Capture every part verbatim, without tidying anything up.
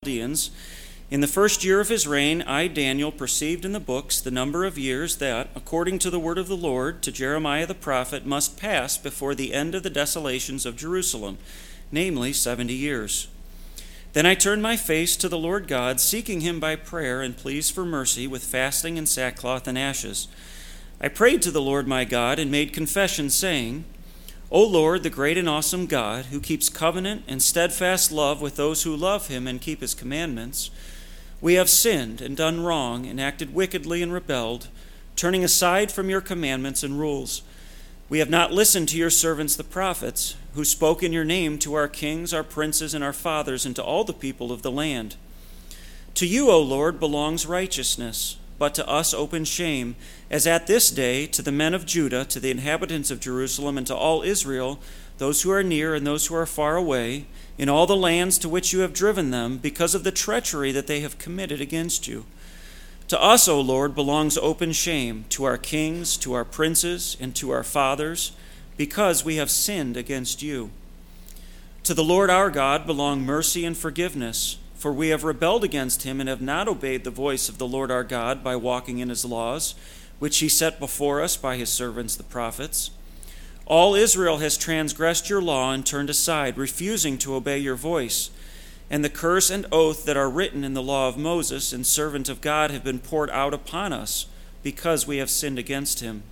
Chaldeans. In the first year of his reign, I, Daniel, perceived in the books the number of years that, according to the word of the Lord, to Jeremiah the prophet, must pass before the end of the desolations of Jerusalem, namely seventy years. Then I turned my face to the Lord God, seeking him by prayer and pleas for mercy with fasting and sackcloth and ashes. I prayed to the Lord my God and made confession, saying, O Lord, the great and awesome God, who keeps covenant and steadfast love with those who love him and keep his commandments, we have sinned and done wrong and acted wickedly and rebelled, turning aside from your commandments and rules. We have not listened to your servants the prophets, who spoke in your name to our kings, our princes, and our fathers, and to all the people of the land. To you, O Lord, belongs righteousness, but to us open shame, as at this day to the men of Judah, to the inhabitants of Jerusalem, and to all Israel, those who are near and those who are far away, in all the lands to which you have driven them, because of the treachery that they have committed against you. To us, O Lord, belongs open shame, to our kings, to our princes, and to our fathers, because we have sinned against you. To the Lord our God belong mercy and forgiveness, for we have rebelled against him and have not obeyed the voice of the Lord our God by walking in his laws, which he set before us by his servants the prophets. All Israel has transgressed your law and turned aside, refusing to obey your voice. And the curse and oath that are written in the law of Moses and servant of God have been poured out upon us, because we have sinned against him.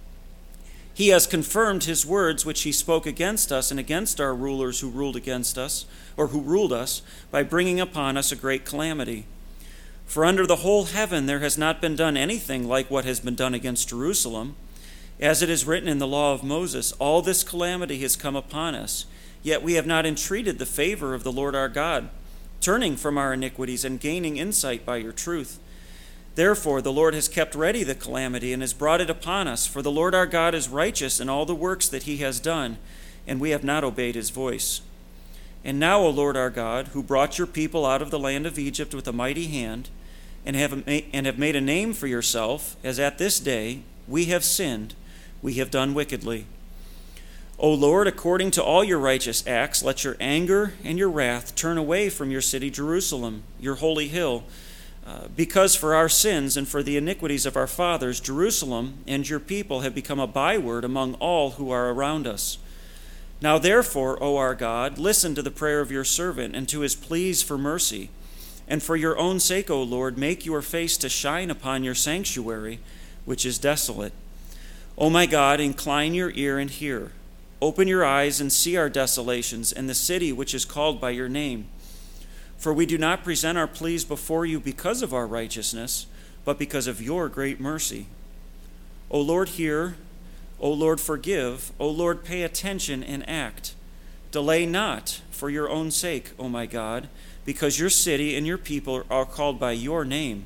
He has confirmed his words which he spoke against us and against our rulers who ruled against us, or who ruled us, by bringing upon us a great calamity. For under the whole heaven there has not been done anything like what has been done against Jerusalem. As it is written in the law of Moses, all this calamity has come upon us, yet we have not entreated the favor of the Lord our God, turning from our iniquities and gaining insight by your truth. Therefore the Lord has kept ready the calamity and has brought it upon us, for the Lord our God is righteous in all the works that he has done, and we have not obeyed his voice. And now, O Lord our God, who brought your people out of the land of Egypt with a mighty hand, and have, and have made a name for yourself, as at this day we have sinned, we have done wickedly. O Lord, according to all your righteous acts, let your anger and your wrath turn away from your city Jerusalem, your holy hill, uh, because for our sins and for the iniquities of our fathers, Jerusalem and your people have become a byword among all who are around us. Now therefore, O our God, listen to the prayer of your servant and to his pleas for mercy. And for your own sake, O Lord, make your face to shine upon your sanctuary, which is desolate. O my God, incline your ear and hear. Open your eyes and see our desolations and the city which is called by your name. For we do not present our pleas before you because of our righteousness, but because of your great mercy. O Lord, hear. O Lord, forgive. O Lord, pay attention and act. Delay not for your own sake, O my God, because your city and your people are called by your name.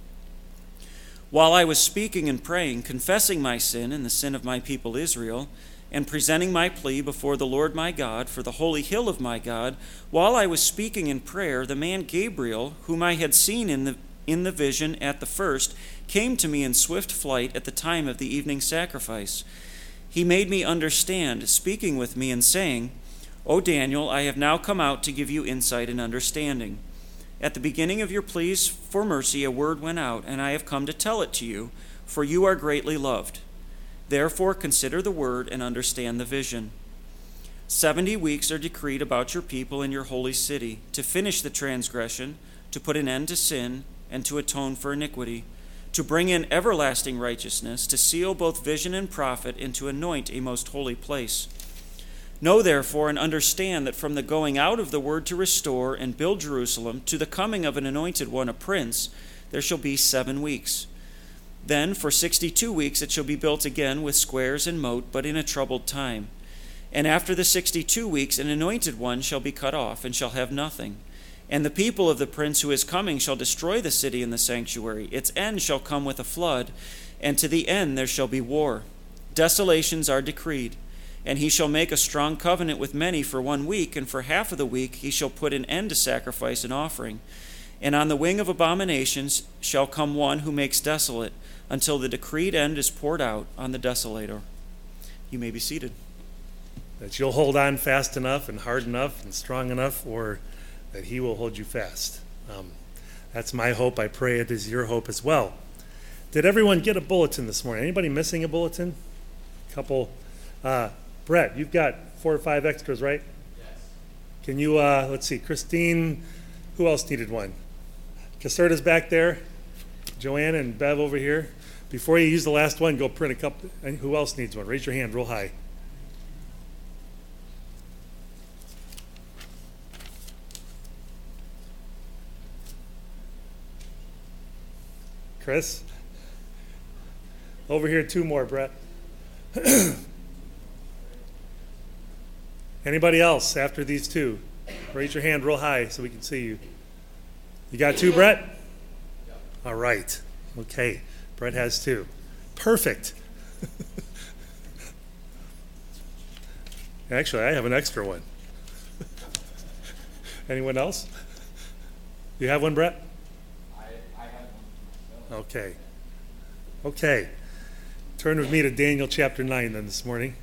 While I was speaking and praying, confessing my sin and the sin of my people Israel, and presenting my plea before the Lord my God for the holy hill of my God, while I was speaking in prayer, the man Gabriel, whom I had seen in the in the vision at the first, came to me in swift flight at the time of the evening sacrifice. He made me understand, speaking with me and saying, O Daniel, I have now come out to give you insight and understanding. At the beginning of your pleas for mercy a word went out, and I have come to tell it to you, for you are greatly loved. Therefore consider the word and understand the vision. Seventy weeks are decreed about your people in your holy city, to finish the transgression, to put an end to sin, and to atone for iniquity, to bring in everlasting righteousness, to seal both vision and prophet, and to anoint a most holy place. Know therefore and understand that from the going out of the word to restore and build Jerusalem to the coming of an anointed one, a prince, there shall be seven weeks. Then for sixty-two weeks it shall be built again with squares and moat, but in a troubled time. And after the sixty-two weeks an anointed one shall be cut off, and shall have nothing. And the people of the prince who is coming shall destroy the city and the sanctuary. Its end shall come with a flood, and to the end there shall be war. Desolations are decreed. And he shall make a strong covenant with many for one week, and for half of the week he shall put an end to sacrifice and offering. And on the wing of abominations shall come one who makes desolate, until the decreed end is poured out on the desolator. You may be seated. That you'll hold on fast enough and hard enough and strong enough, or that he will hold you fast. Um, that's my hope. I pray it is your hope as well. Did everyone get a bulletin this morning? Anybody missing a bulletin? A couple. Uh, Brett, you've got four or five extras, right? Yes. Can you, uh, let's see, Christine, who else needed one? Caserta's back there. Joanna and Bev over here. Before you use the last one, go print a couple. And who else needs one? Raise your hand real high. Chris? Over here, two more, Brett. Anybody else after these two? Raise your hand real high so we can see you. You got two, Brett? Yep. All right. Okay. Brett has two. Perfect. Actually, I have an extra one. Anyone else? You have one, Brett? I, I have one for myself. Okay. Okay. Turn with me to Daniel chapter nine then this morning.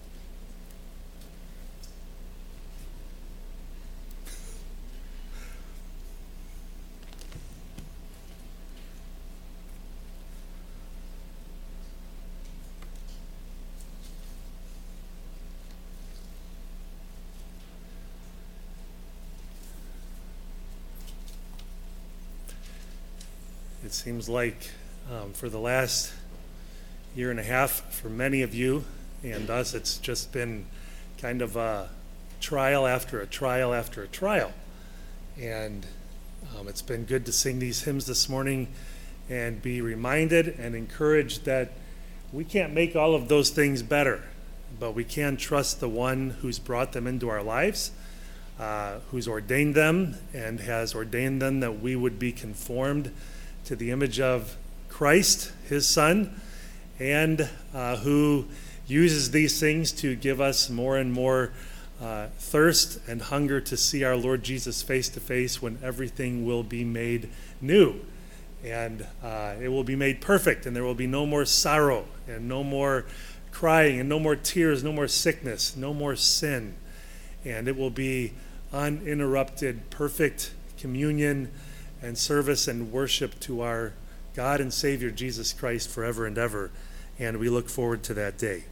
It seems like um, for the last year and a half, for many of you and us, it's just been kind of a trial after a trial after a trial. And um, it's been good to sing these hymns this morning and be reminded and encouraged that we can't make all of those things better, but we can trust the one who's brought them into our lives, uh, who's ordained them and has ordained them that we would be conformed to the image of Christ, his Son, and uh, who uses these things to give us more and more uh, thirst and hunger to see our Lord Jesus face to face when everything will be made new. And uh, it will be made perfect, and there will be no more sorrow, and no more crying, and no more tears, no more sickness, no more sin. And it will be uninterrupted, perfect communion and service and worship to our God and Savior Jesus Christ forever and ever, and we look forward to that day.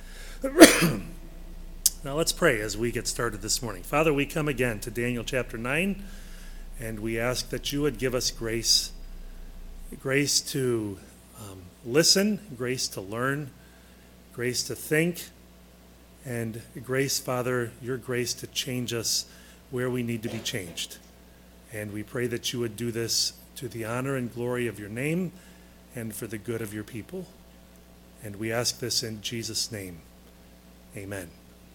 Now let's pray as we get started this morning. Father, we come again to Daniel chapter nine, and we ask that you would give us grace, grace to um, listen, grace to learn, grace to think, and grace, Father, your grace to change us where we need to be changed. And we pray that you would do this to the honor and glory of your name and for the good of your people. And we ask this in Jesus' name. Amen.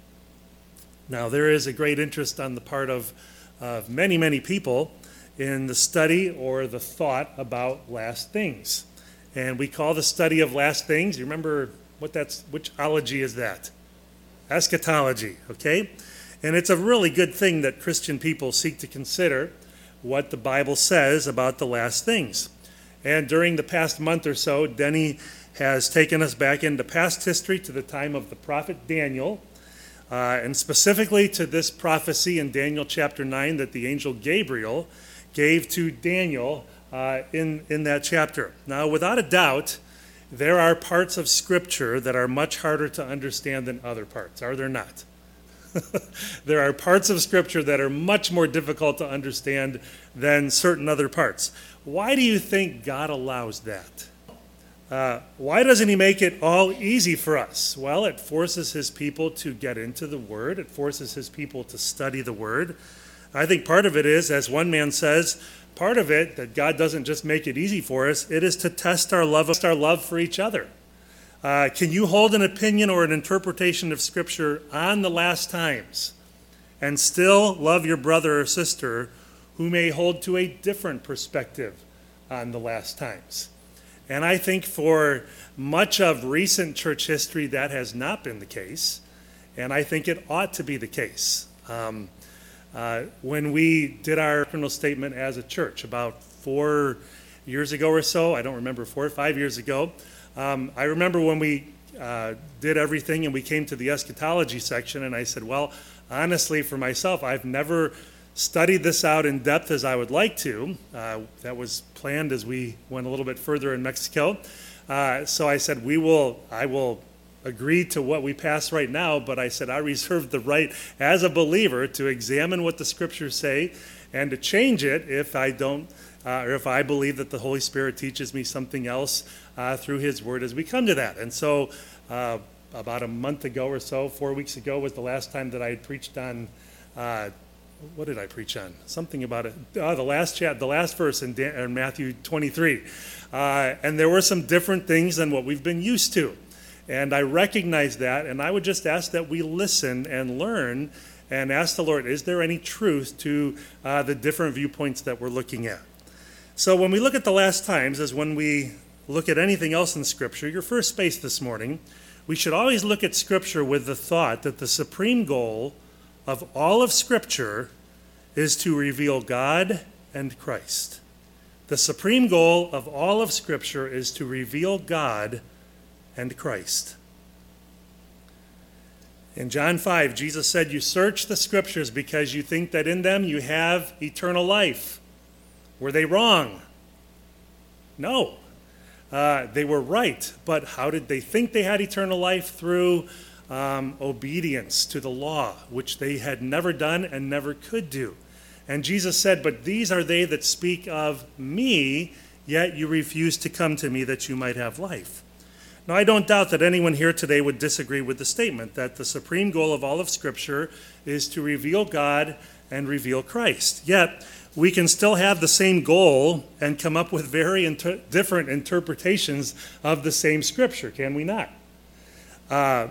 Now, there is a great interest on the part of, of many, many people in the study or the thought about last things. And we call the study of last things, you remember what that's, which ology is that? Eschatology, okay? And it's a really good thing that Christian people seek to consider what the Bible says about the last things. And during the past month or so, Denny has taken us back into past history to the time of the prophet Daniel, uh, and specifically to this prophecy in Daniel chapter nine that the angel Gabriel gave to Daniel uh, in, in that chapter. Now, without a doubt, there are parts of Scripture that are much harder to understand than other parts, are there not? There are parts of Scripture that are much more difficult to understand than certain other parts. Why do you think God allows that? Uh, why doesn't he make it all easy for us? Well, it forces his people to get into the Word. It forces his people to study the Word. I think part of it is, as one man says, part of it, that God doesn't just make it easy for us, it is to test our love, our love for each other. Uh, can you hold an opinion or an interpretation of Scripture on the last times and still love your brother or sister who may hold to a different perspective on the last times? And I think for much of recent church history that has not been the case, and I think it ought to be the case. Um, uh, when we did our doctrinal statement as a church about four years ago or so, I don't remember, four or five years ago, Um, I remember when we uh, did everything and we came to the eschatology section, and I said, well, honestly, for myself, I've never studied this out in depth as I would like to. Uh, that was planned as we went a little bit further in Mexico. Uh, so I said, we will, I will agree to what we pass right now, but I said I reserve the right as a believer to examine what the scriptures say and to change it if I don't, uh, or if I believe that the Holy Spirit teaches me something else uh, through His Word as we come to that. And so uh, about a month ago or so, four weeks ago was the last time that I had preached on, uh, what did I preach on? Something about it. Oh, the last chat, the last verse in, Dan, in Matthew twenty-three. Uh, and there were some different things than what we've been used to. And I recognize that, and I would just ask that we listen and learn and ask the Lord, is there any truth to uh, the different viewpoints that we're looking at? So when we look at the last times, as when we look at anything else in Scripture, your first space this morning, we should always look at Scripture with the thought that the supreme goal of all of Scripture is to reveal God and Christ. The supreme goal of all of Scripture is to reveal God and Christ. In John five, Jesus said, you search the Scriptures because you think that in them you have eternal life. Were they wrong? No. Uh, they were right. But how did they think they had eternal life? Through um, obedience to the law, which they had never done and never could do. And Jesus said, but these are they that speak of me, yet you refuse to come to me that you might have life. Now, I don't doubt that anyone here today would disagree with the statement that the supreme goal of all of Scripture is to reveal God and reveal Christ. Yet, we can still have the same goal and come up with very inter- different interpretations of the same Scripture, can we not? Uh,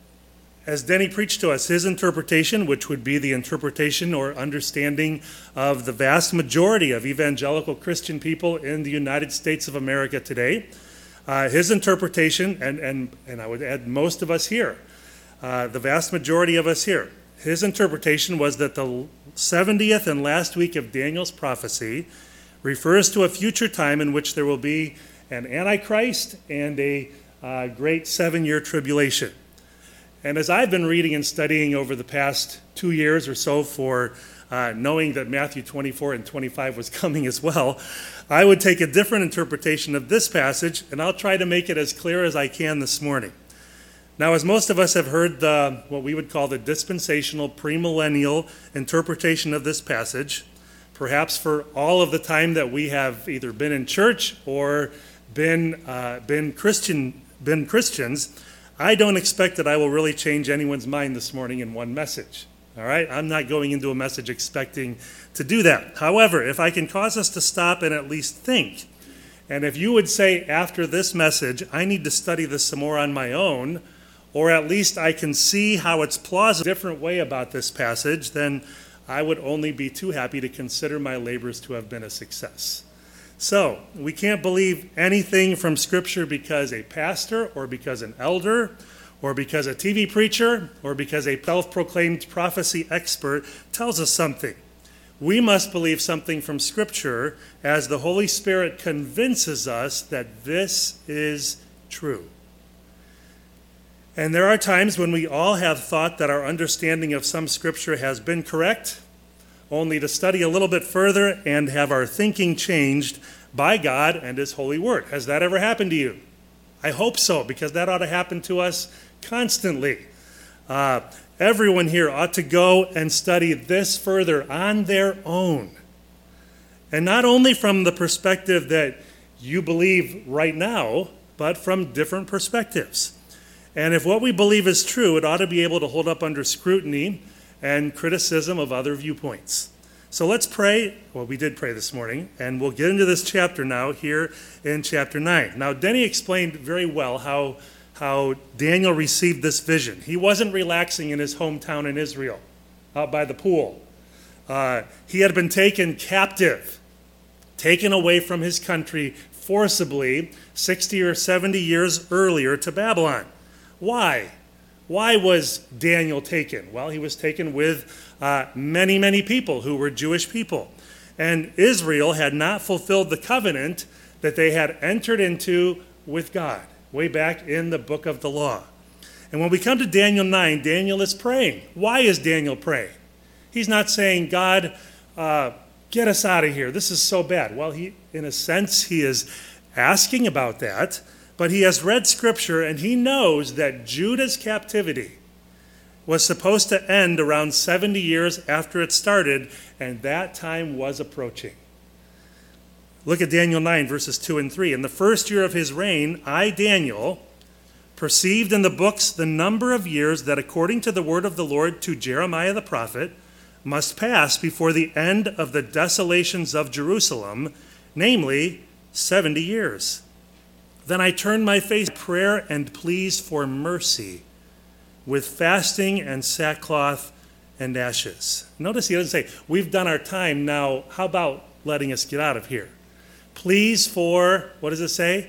as Denny preached to us, his interpretation, which would be the interpretation or understanding of the vast majority of evangelical Christian people in the United States of America today, Uh, his interpretation, and, and, and I would add most of us here, uh, the vast majority of us here, his interpretation was that the seventieth and last week of Daniel's prophecy refers to a future time in which there will be an Antichrist and a uh, great seven-year tribulation. And as I've been reading and studying over the past two years or so for uh, knowing that Matthew twenty-four and twenty-five was coming as well, I would take a different interpretation of this passage, and I'll try to make it as clear as I can this morning. Now, as most of us have heard the, what we would call the dispensational premillennial interpretation of this passage, perhaps for all of the time that we have either been in church or been uh, been Christian, been Christians, I don't expect that I will really change anyone's mind this morning in one message. All right? I'm not going into a message expecting to do that. However, if I can cause us to stop and at least think, and if you would say after this message, I need to study this some more on my own, or at least I can see how it's plausible a different way about this passage, then I would only be too happy to consider my labors to have been a success. So, we can't believe anything from Scripture because a pastor or because an elder or because a T V preacher, or because a self-proclaimed prophecy expert tells us something. We must believe something from Scripture as the Holy Spirit convinces us that this is true. And there are times when we all have thought that our understanding of some Scripture has been correct, only to study a little bit further and have our thinking changed by God and His holy word. Has that ever happened to you? I hope so, because that ought to happen to us constantly. Uh, everyone here ought to go and study this further on their own. And not only from the perspective that you believe right now, but from different perspectives. And if what we believe is true, it ought to be able to hold up under scrutiny and criticism of other viewpoints. So let's pray. Well, we did pray this morning, and we'll get into this chapter now here in chapter nine. Now, Denny explained very well how, how Daniel received this vision. He wasn't relaxing in his hometown in Israel, out by the pool. Uh, he had been taken captive, taken away from his country forcibly sixty or seventy years earlier to Babylon. Why? Why was Daniel taken? Well, he was taken with uh, many, many people who were Jewish people. And Israel had not fulfilled the covenant that they had entered into with God, way back in the book of the law. And when we come to Daniel nine, Daniel is praying. Why is Daniel praying? He's not saying, God, uh, get us out of here. This is so bad. Well, he, in a sense, he is asking about that, but he has read Scripture and he knows that Judah's captivity was supposed to end around seventy years after it started, and that time was approaching. Look at Daniel nine, verses two and three. In the first year of his reign, I, Daniel, perceived in the books the number of years that, according to the word of the Lord to Jeremiah the prophet, must pass before the end of the desolations of Jerusalem, namely seventy years. Then I turned my face to prayer and pleas for mercy, with fasting and sackcloth and ashes. Notice he doesn't say, we've done our time, now how about letting us get out of here? Pleas for, what does it say?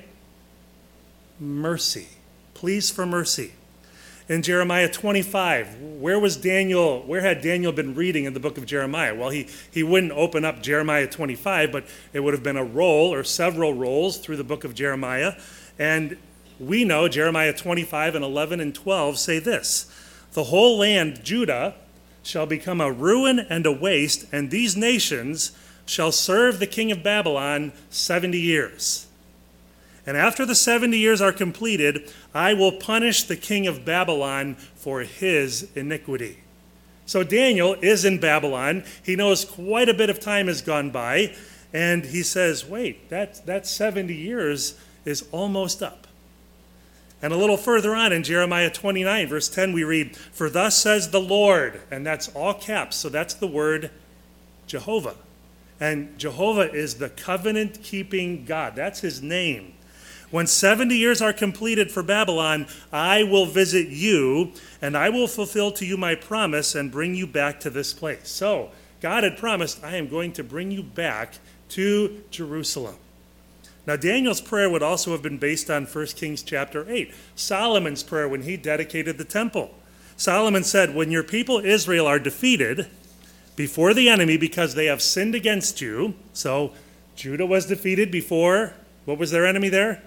Mercy. Pleas for mercy. In Jeremiah twenty-five, where was Daniel, where had Daniel been reading in the book of Jeremiah? Well, he, he wouldn't open up Jeremiah twenty-five, but it would have been a roll or several rolls through the book of Jeremiah. And we know Jeremiah twenty-five and eleven and twelve say this: the whole land, Judah, shall become a ruin and a waste, and these nations shall serve the king of Babylon seventy years. And after the seventy years are completed, I will punish the king of Babylon for his iniquity. So Daniel is in Babylon. He knows quite a bit of time has gone by, and he says, wait, that, that seventy years is almost up. And a little further on in Jeremiah twenty-nine, verse ten, we read, for thus says the Lord, and that's all caps, so that's the word Jehovah. And Jehovah is the covenant-keeping God. That's his name. When seventy years are completed for Babylon, I will visit you, and I will fulfill to you my promise and bring you back to this place. So God had promised, I am going to bring you back to Jerusalem. Now, Daniel's prayer would also have been based on First Kings chapter eight, Solomon's prayer when he dedicated the temple. Solomon said, when your people Israel are defeated before the enemy because they have sinned against you, so Judah was defeated before, what was their enemy there?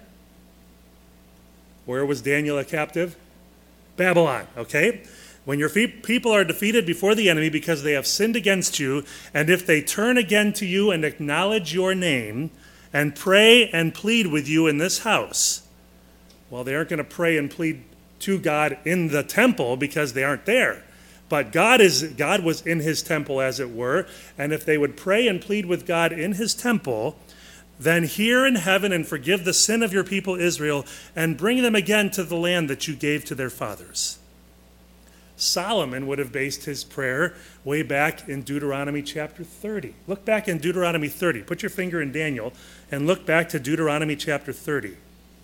Where was Daniel a captive? Babylon, okay? When your people are defeated before the enemy because they have sinned against you, and if they turn again to you and acknowledge your name, and pray and plead with you in this house. Well, they aren't going to pray and plead to God in the temple because they aren't there. But God is God was in his temple, as it were, and if they would pray and plead with God in his temple, then hear in heaven and forgive the sin of your people Israel and bring them again to the land that you gave to their fathers. Solomon would have based his prayer way back in Deuteronomy chapter thirty. Look back in Deuteronomy thirty. Put your finger in Daniel and look back to Deuteronomy chapter thirty.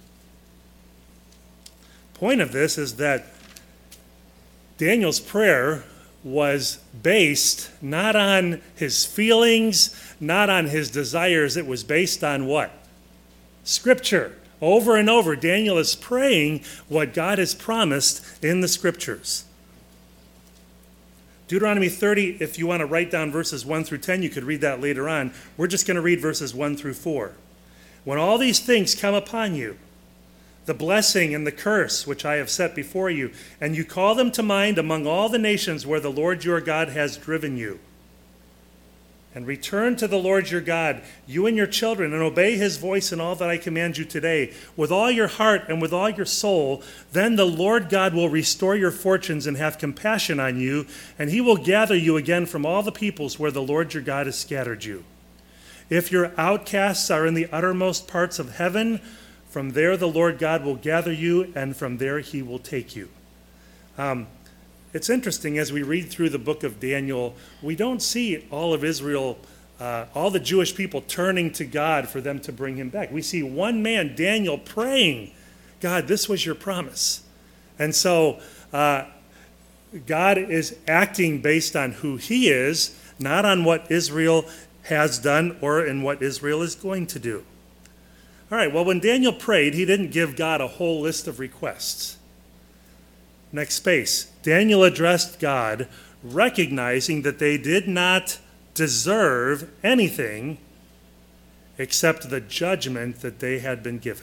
Point of this is that Daniel's prayer was based not on his feelings, not on his desires. It was based on what? Scripture. Over and over, Daniel is praying what God has promised in the Scriptures. Deuteronomy thirty, if you want to write down verses one through ten, you could read that later on. We're just going to read verses one through four. When all these things come upon you, the blessing and the curse which I have set before you, and you call them to mind among all the nations where the Lord your God has driven you, and return to the Lord your God, you and your children, and obey his voice in all that I command you today, with all your heart and with all your soul, then the Lord God will restore your fortunes and have compassion on you, and he will gather you again from all the peoples where the Lord your God has scattered you. If your outcasts are in the uttermost parts of heaven, from there the Lord God will gather you, and from there he will take you. Um, It's interesting, as we read through the book of Daniel, we don't see all of Israel, uh, all the Jewish people turning to God for them to bring him back. We see one man, Daniel, praying, God, this was your promise. And so uh, God is acting based on who he is, not on what Israel has done or in what Israel is going to do. All right, well, when Daniel prayed, he didn't give God a whole list of requests. Next space. Daniel addressed God, recognizing that they did not deserve anything except the judgment that they had been given.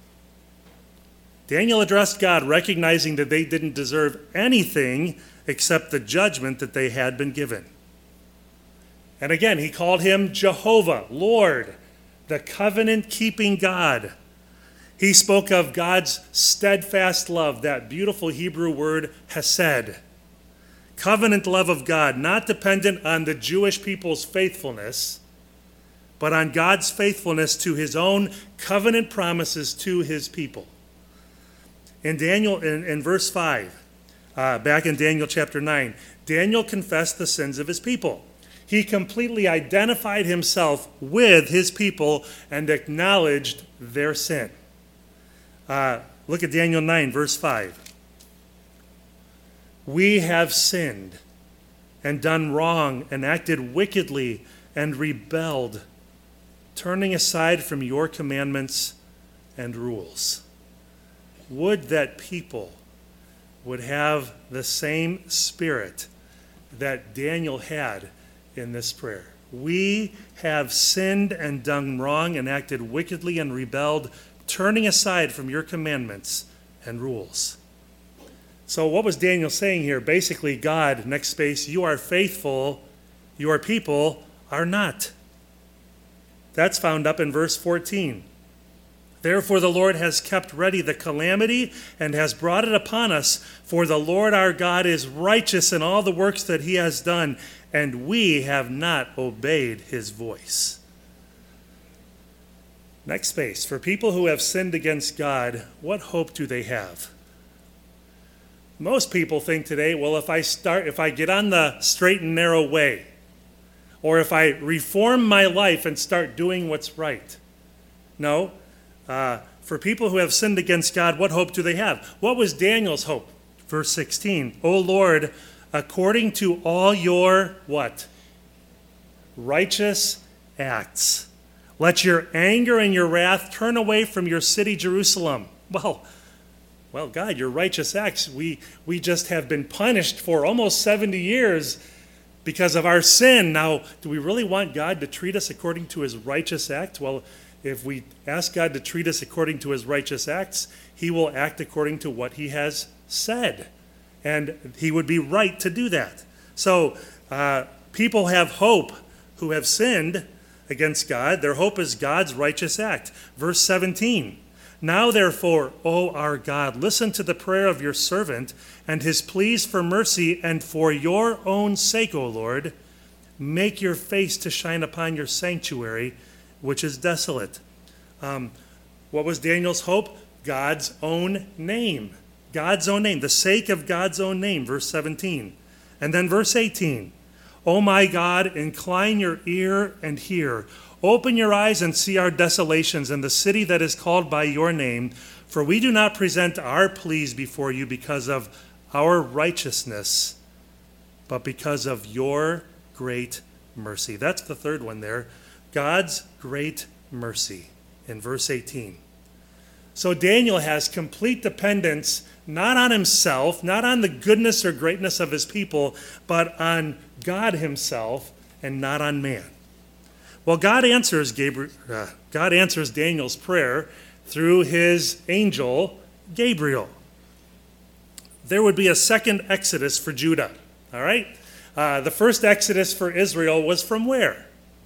Daniel addressed God, recognizing that they didn't deserve anything except the judgment that they had been given. And again, he called him Jehovah, Lord, the covenant-keeping God. He spoke of God's steadfast love, that beautiful Hebrew word hesed. Covenant love of God, not dependent on the Jewish people's faithfulness, but on God's faithfulness to his own covenant promises to his people. In Daniel, in, in verse five, uh, back in Daniel chapter nine, Daniel confessed the sins of his people. He completely identified himself with his people and acknowledged their sin. Uh, look at Daniel nine, verse five. We have sinned and done wrong and acted wickedly and rebelled, turning aside from your commandments and rules. Would that people would have the same spirit that Daniel had in this prayer. We have sinned and done wrong and acted wickedly and rebelled, turning aside from your commandments and rules. So what was Daniel saying here? Basically, God, next space, you are faithful, your people are not. That's found up in verse fourteen. Therefore the Lord has kept ready the calamity and has brought it upon us, for the Lord our God is righteous in all the works that he has done, and we have not obeyed his voice. Next space. For people who have sinned against God, what hope do they have? Most people think today, well, if I start, if I get on the straight and narrow way, or if I reform my life and start doing what's right. No. Uh, for people who have sinned against God, what hope do they have? What was Daniel's hope? Verse sixteen. O Lord, according to all your, what? Righteous acts. Let your anger and your wrath turn away from your city, Jerusalem. Well, well, God, your righteous acts, we, we just have been punished for almost seventy years because of our sin. Now, do we really want God to treat us according to his righteous act? Well, if we ask God to treat us according to his righteous acts, he will act according to what he has said. And he would be right to do that. So uh, people have hope who have sinned against God. Their hope is God's righteous act. Verse seventeen. Now therefore, O our God, listen to the prayer of your servant and his pleas for mercy, and for your own sake, O Lord, make your face to shine upon your sanctuary, which is desolate. Um, what was Daniel's hope? God's own name. God's own name. The sake of God's own name. Verse seventeen. And then verse eighteen. O my God, incline your ear and hear. Open your eyes and see our desolations in the city that is called by your name. For we do not present our pleas before you because of our righteousness, but because of your great mercy. That's the third one there. God's great mercy in verse eighteen. So Daniel has complete dependence not on himself, not on the goodness or greatness of his people, but on God himself and not on man. Well, God answers Gabriel, uh, God answers Daniel's prayer through his angel Gabriel. There would be a second exodus for Judah. All right? Uh, the first exodus for Israel was from where?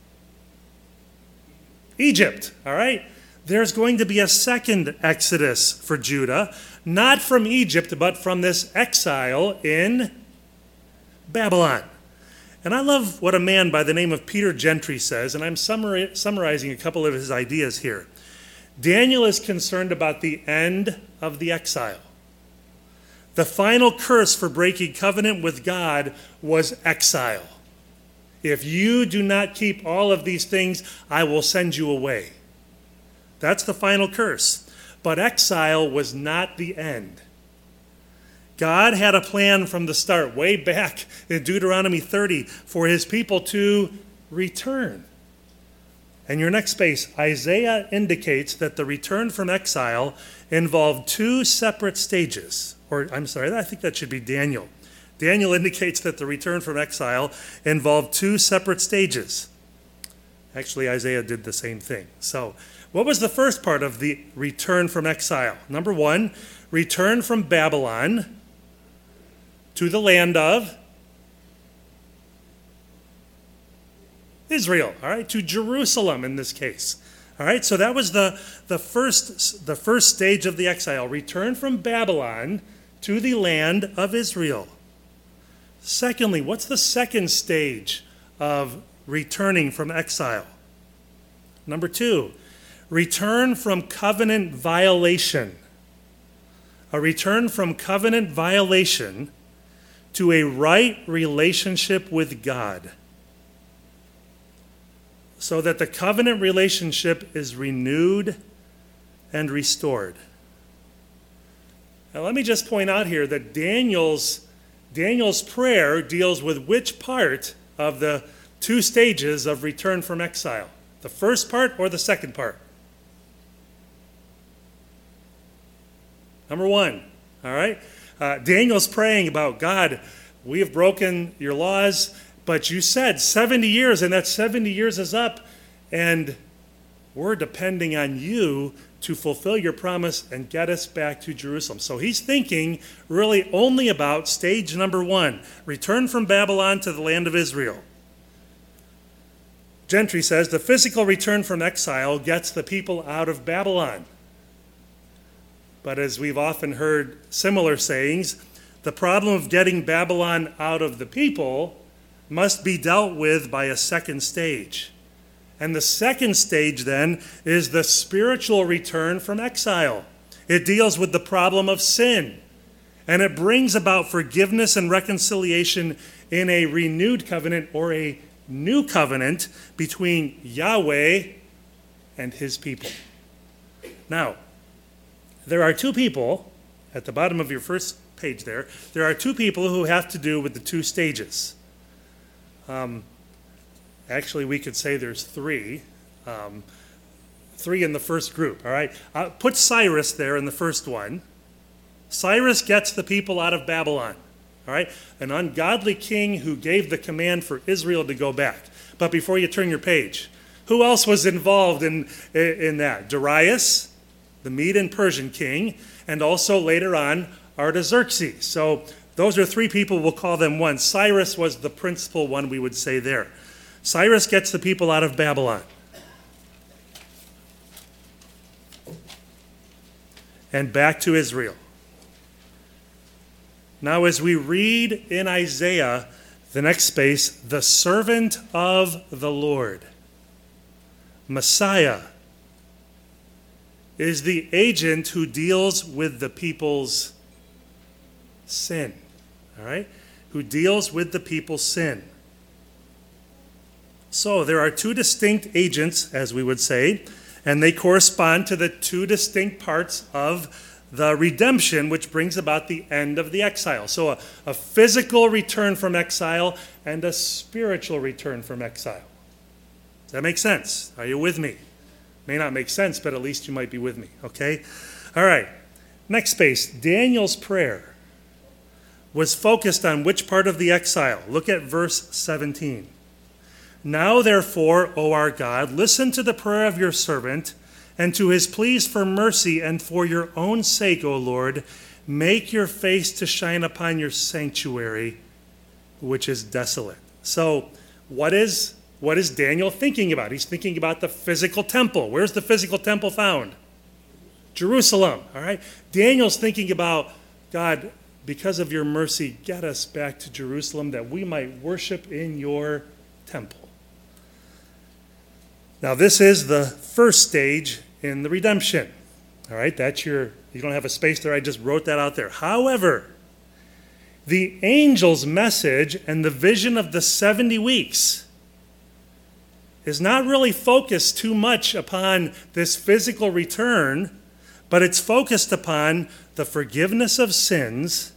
Egypt, all right? There's going to be a second exodus for Judah, not from Egypt, but from this exile in Babylon. And I love what a man by the name of Peter Gentry says, and I'm summari- summarizing a couple of his ideas here. Daniel is concerned about the end of the exile. The final curse for breaking covenant with God was exile. If you do not keep all of these things, I will send you away. That's the final curse. But exile was not the end. God had a plan from the start, way back in Deuteronomy thirty, for his people to return. And your next space, Isaiah indicates that the return from exile involved two separate stages. Or, I'm sorry, I think that should be Daniel. Daniel indicates that the return from exile involved two separate stages. Actually, Isaiah did the same thing. So, what was the first part of the return from exile? Number one, return from Babylon to the land of Israel, all right, to Jerusalem in this case. All right, so that was the, the, first, the first stage of the exile, return from Babylon to the land of Israel. Secondly, what's the second stage of returning from exile? Number two, return from covenant violation. A return from covenant violation to a right relationship with God, so that the covenant relationship is renewed and restored. Now let me just point out here that Daniel's, Daniel's prayer deals with which part of the two stages of return from exile? The first part or the second part? Number one, all right? Uh, Daniel's praying about, God, we have broken your laws, but you said seventy years, and that seventy years is up, and we're depending on you to fulfill your promise and get us back to Jerusalem. So he's thinking really only about stage number one, return from Babylon to the land of Israel. Gentry says the physical return from exile gets the people out of Babylon. But as we've often heard similar sayings, the problem of getting Babylon out of the people must be dealt with by a second stage. And the second stage then is the spiritual return from exile. It deals with the problem of sin, and it brings about forgiveness and reconciliation in a renewed covenant or a new covenant between Yahweh and his people. Now, there are two people, at the bottom of your first page there, there are two people who have to do with the two stages. Um, actually, we could say there's three. Um, three in the first group, all right? Uh, put Cyrus there in the first one. Cyrus gets the people out of Babylon, all right? An ungodly king who gave the command for Israel to go back. But before you turn your page, who else was involved in, in that? Darius, the Mede and Persian king, and also later on Artaxerxes. So those are three people, we'll call them one. Cyrus was the principal one, we would say there. Cyrus gets the people out of Babylon. And back to Israel. Now as we read in Isaiah, the next space, the servant of the Lord, Messiah, is the agent who deals with the people's sin, all right? Who deals with the people's sin. So there are two distinct agents, as we would say, and they correspond to the two distinct parts of the redemption, which brings about the end of the exile. So a, a physical return from exile and a spiritual return from exile. Does that make sense? Are you with me? May not make sense, but at least you might be with me, okay? All right, next space. Daniel's prayer was focused on which part of the exile? Look at verse seventeen. Now, therefore, O our God, listen to the prayer of your servant and to his pleas for mercy, and for your own sake, O Lord, make your face to shine upon your sanctuary, which is desolate. So, what is what is Daniel thinking about? He's thinking about the physical temple. Where's the physical temple found? Jerusalem, all right? Daniel's thinking about, God, because of your mercy, get us back to Jerusalem that we might worship in your temple. Now, this is the first stage in the redemption. All right, that's your, you don't have a space there, I just wrote that out there. However, the angel's message and the vision of the seventy weeks is not really focused too much upon this physical return, but it's focused upon the forgiveness of sins.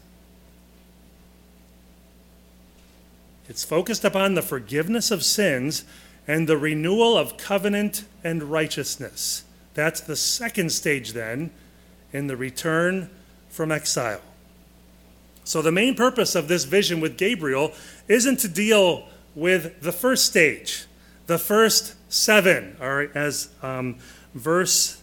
It's focused upon the forgiveness of sins and the renewal of covenant and righteousness. That's the second stage then in the return from exile. So the main purpose of this vision with Gabriel isn't to deal with the first stage, the first seven, all right, as um, verse,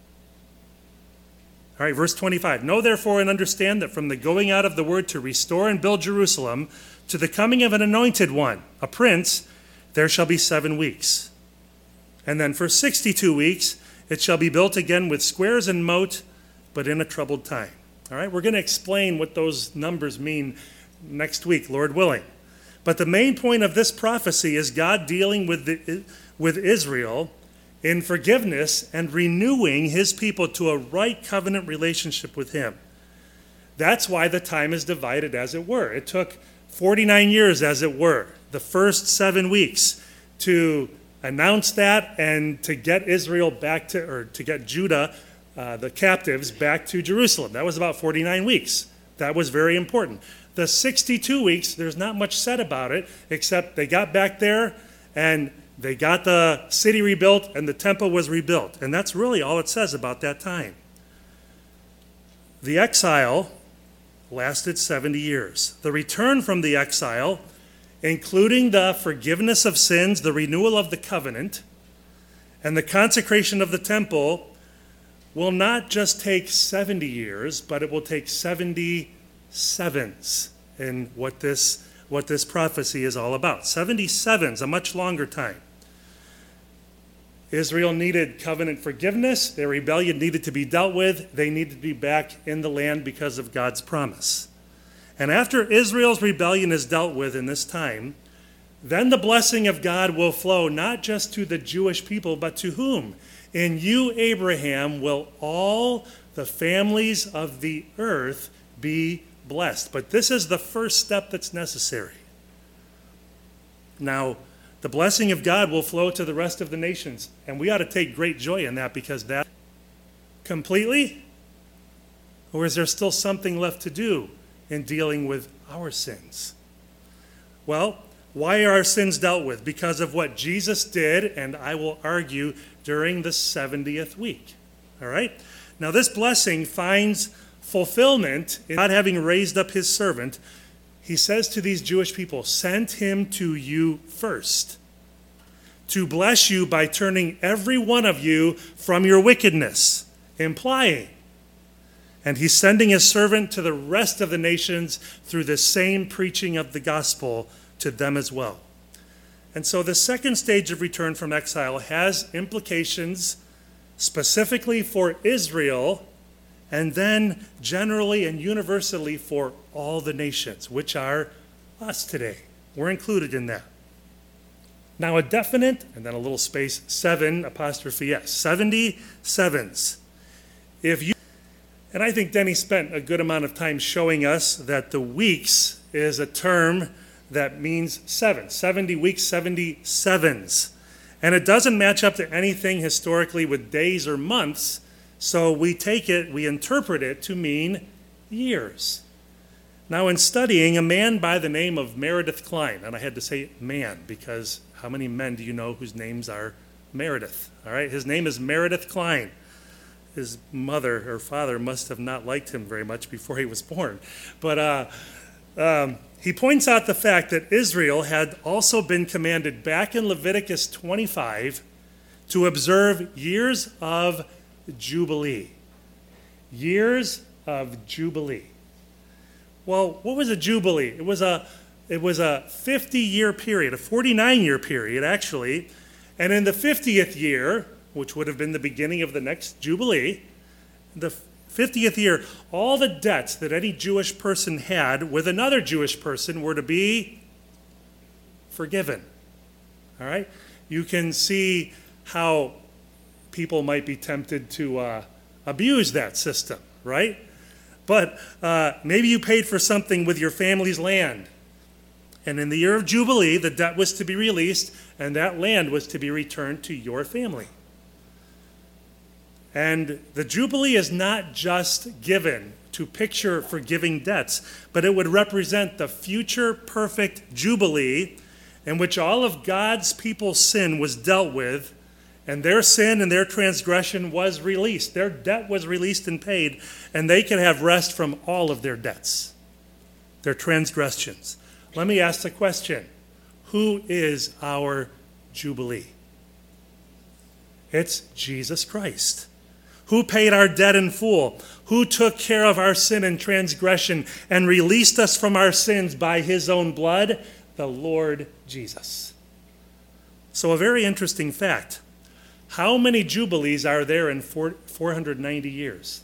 all right, verse twenty-five. Know therefore and understand that from the going out of the word to restore and build Jerusalem to the coming of an anointed one, a prince, there shall be seven weeks. And then for sixty-two weeks, it shall be built again with squares and moat, but in a troubled time. All right, we're going to explain what those numbers mean next week, Lord willing. But the main point of this prophecy is God dealing with the, with Israel in forgiveness and renewing his people to a right covenant relationship with him. That's why the time is divided as it were. It took forty-nine years, as it were, the first seven weeks to announce that and to get Israel back to, or to get Judah, uh, the captives, back to Jerusalem. That was about forty-nine weeks. That was very important. The sixty-two weeks, there's not much said about it, except they got back there and they got the city rebuilt and the temple was rebuilt. And that's really all it says about that time. The exile lasted seventy years. The return from the exile, including the forgiveness of sins, the renewal of the covenant, and the consecration of the temple, will not just take seventy years, but it will take seventy sevens in what this, what this prophecy is all about. seventy sevens, a much longer time. Israel needed covenant forgiveness. Their rebellion needed to be dealt with. They needed to be back in the land because of God's promise. And after Israel's rebellion is dealt with in this time, then the blessing of God will flow not just to the Jewish people, but to whom? In you, Abraham, will all the families of the earth be blessed. But this is the first step that's necessary. Now, the blessing of God will flow to the rest of the nations. And we ought to take great joy in that, because that completely? Or is there still something left to do in dealing with our sins? Well, why are our sins dealt with? Because of what Jesus did, and I will argue, during the seventieth week. All right? Now, this blessing finds fulfillment in God having raised up his servant. He says to these Jewish people, sent him to you first, to bless you by turning every one of you from your wickedness, implying, and he's sending his servant to the rest of the nations through the same preaching of the gospel to them as well. And so the second stage of return from exile has implications specifically for Israel, and then generally and universally for all the nations, which are us today. We're included in that. Now a definite, and then a little space, seven, apostrophe S, seventy sevens. If you, and I think Denny spent a good amount of time showing us that the weeks is a term that means seven. seventy weeks, seventy sevens. And it doesn't match up to anything historically with days or months, so we take it, we interpret it to mean years. Now, in studying, a man by the name of Meredith Kline, and I had to say man because how many men do you know whose names are Meredith? All right, his name is Meredith Kline. His mother or father must have not liked him very much before he was born. But uh, um, he points out the fact that Israel had also been commanded back in Leviticus twenty-five to observe years of Jubilee. Years of Jubilee. Well, what was a Jubilee? It was a it was a fifty-year period, a forty-nine-year period, actually. And in the fiftieth year, which would have been the beginning of the next Jubilee, the fiftieth year, all the debts that any Jewish person had with another Jewish person were to be forgiven. All right? You can see how people might be tempted to uh, abuse that system, right? But uh, maybe you paid for something with your family's land. And in the year of Jubilee, the debt was to be released, and that land was to be returned to your family. And the Jubilee is not just given to picture forgiving debts, but it would represent the future perfect Jubilee in which all of God's people's sin was dealt with, and their sin and their transgression was released. Their debt was released and paid, and they could have rest from all of their debts, their transgressions. Let me ask the question, who is our Jubilee? It's Jesus Christ. Who paid our debt in full? Who took care of our sin and transgression and released us from our sins by his own blood? The Lord Jesus. So a very interesting fact. How many jubilees are there in four, 490 years?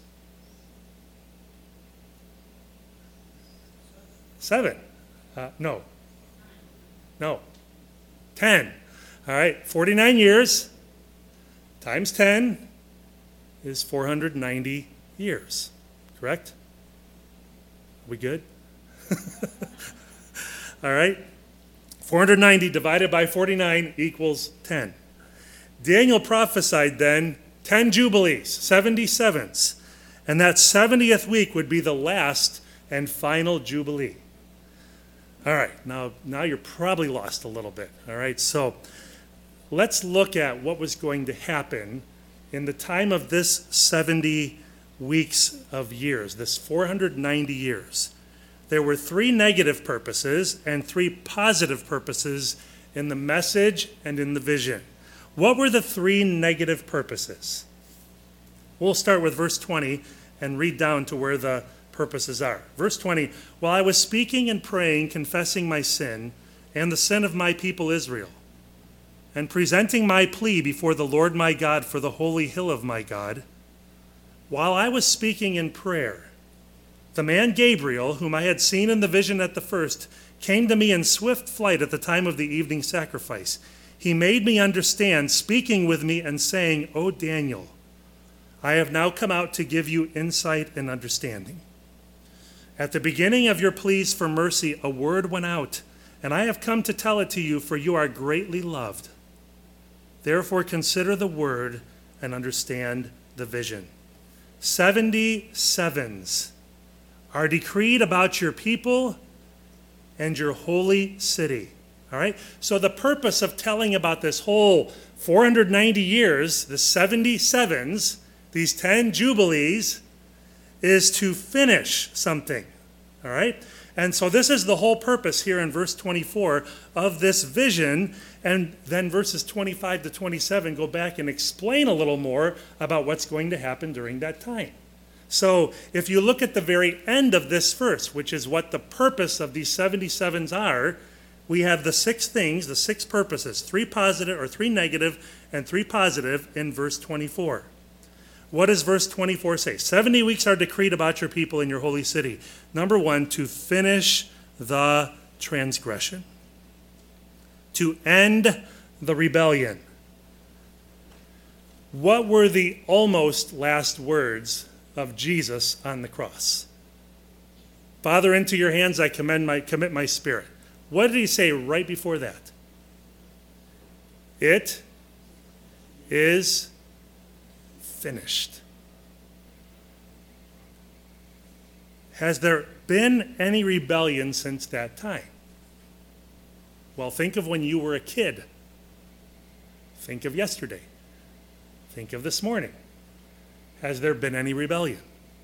Seven. Uh, no. No. Ten. All right, forty-nine years times ten is four hundred ninety years. Correct? Are we good? All right. four hundred ninety divided by forty-nine equals ten. Daniel prophesied then ten jubilees, seventy-sevens, and that seventieth week would be the last and final jubilee. All right, now, now you're probably lost a little bit. All right, so let's look at what was going to happen in the time of this seventy weeks of years, this four hundred ninety years. There were three negative purposes and three positive purposes in the message and in the vision. What were the three negative purposes? We'll start with verse twenty and read down to where the purposes are. Verse twenty, while I was speaking and praying, confessing my sin and the sin of my people Israel, and presenting my plea before the Lord my God for the holy hill of my God, while I was speaking in prayer, the man Gabriel, whom I had seen in the vision at the first, came to me in swift flight at the time of the evening sacrifice. He made me understand, speaking with me and saying, O Daniel, I have now come out to give you insight and understanding. At the beginning of your pleas for mercy, a word went out, and I have come to tell it to you, for you are greatly loved. Therefore consider the word and understand the vision. Seventy sevens are decreed about your people and your holy city. All right? So the purpose of telling about this whole four hundred ninety years, the seventy sevens, these ten jubilees, is to finish something. All right? And so this is the whole purpose here in verse twenty-four of this vision. And then verses twenty-five to twenty-seven go back and explain a little more about what's going to happen during that time. So if you look at the very end of this verse, which is what the purpose of these seventy-sevens are, we have the six things, the six purposes, three positive or three negative and three positive in verse twenty-four. What does verse twenty-four say? seventy weeks are decreed about your people in your holy city. Number one, to finish the transgression, to end the rebellion. What were the almost last words of Jesus on the cross? Father, into your hands I commend my, commit my spirit. What did he say right before that? It is finished. Has there been any rebellion since that time? Well, think of when you were a kid. Think of yesterday. Think of this morning. Has there been any rebellion?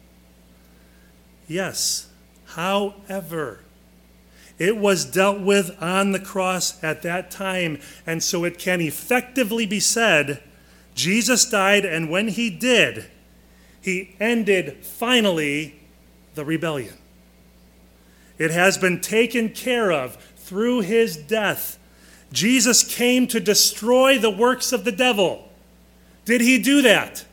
Yes. However, it was dealt with on the cross at that time, and so it can effectively be said, Jesus died, and when he did, he ended finally the rebellion. It has been taken care of through his death. Jesus came to destroy the works of the devil. Did he do that?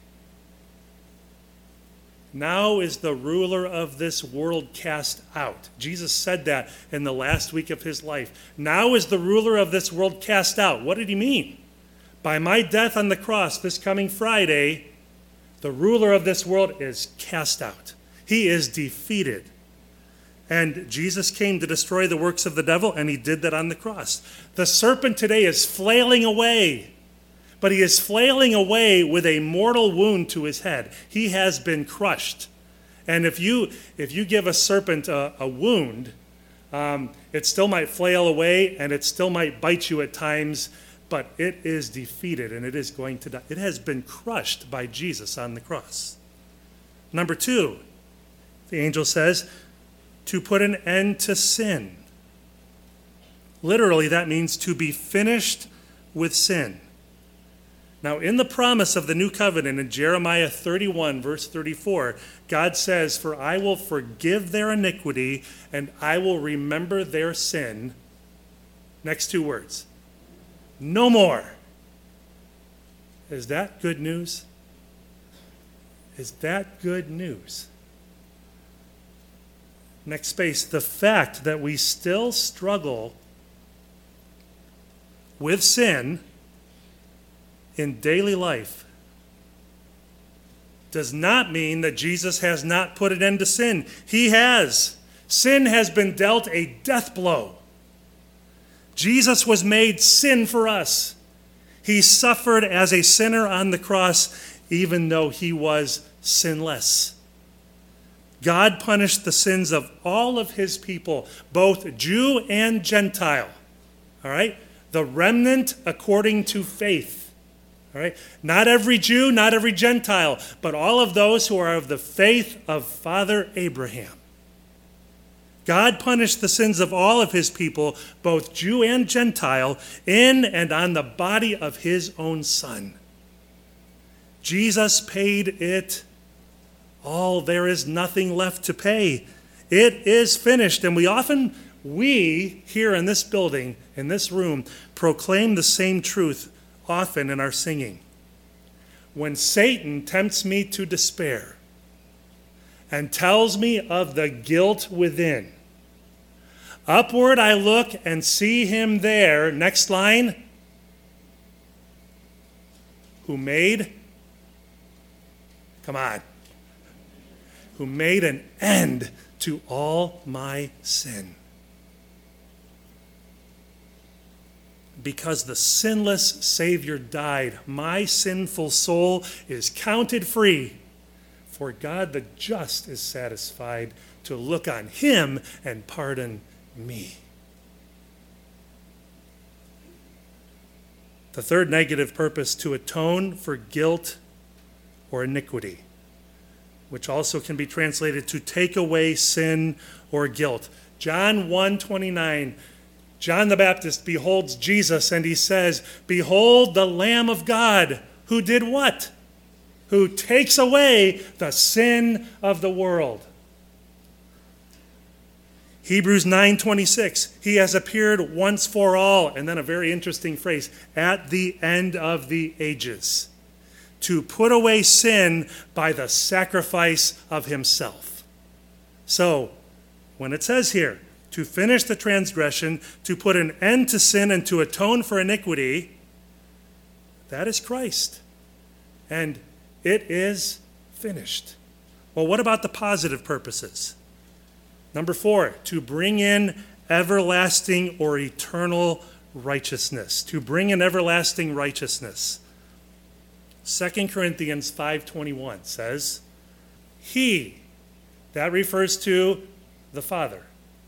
Now is the ruler of this world cast out. Jesus said that in the last week of his life. Now is the ruler of this world cast out. What did he mean? By my death on the cross this coming Friday, the ruler of this world is cast out. He is defeated. And Jesus came to destroy the works of the devil, and he did that on the cross. The serpent today is flailing away. But he is flailing away with a mortal wound to his head. He has been crushed. And if you if you give a serpent a, a wound, um, it still might flail away and it still might bite you at times, but it is defeated and it is going to die. It has been crushed by Jesus on the cross. Number two, the angel says, to put an end to sin. Literally, that means to be finished with sin. Now, in the promise of the new covenant in Jeremiah thirty-one, verse thirty-four, God says, for I will forgive their iniquity and I will remember their sin. Next two words. no more. Is that good news? Is that good news? Next space, the fact that we still struggle with sin in daily life does not mean that Jesus has not put an end to sin. He has. Sin has been dealt a death blow. Jesus was made sin for us. He suffered as a sinner on the cross, even though he was sinless. God punished the sins of all of his people, both Jew and Gentile. All right? The remnant according to faith. All right? Not every Jew, not every Gentile, but all of those who are of the faith of Father Abraham. God punished the sins of all of his people, both Jew and Gentile, in and on the body of his own Son. Jesus paid it all. There is nothing left to pay. It is finished. And we often, we here in this building, in this room, proclaim the same truth often in our singing. When Satan tempts me to despair and tells me of the guilt within, upward I look and see him there. Next line. Who made, come on, who made an end to all my sin. Because the sinless Savior died, my sinful soul is counted free. For God the just is satisfied to look on him and pardon me. The third negative purpose, to atone for guilt or iniquity, which also can be translated to take away sin or guilt. John one twenty-nine, John the Baptist beholds Jesus and he says, "Behold the Lamb of God, who did what? Who takes away the sin of the world." Hebrews nine twenty-six, he has appeared once for all, and then a very interesting phrase, at the end of the ages, to put away sin by the sacrifice of himself. So, when it says here, to finish the transgression, to put an end to sin and to atone for iniquity, that is Christ. And it is finished. Well, what about the positive purposes? Number four, to bring in everlasting or eternal righteousness. To bring in everlasting righteousness. Second Corinthians five twenty-one says, He, that refers to the Father,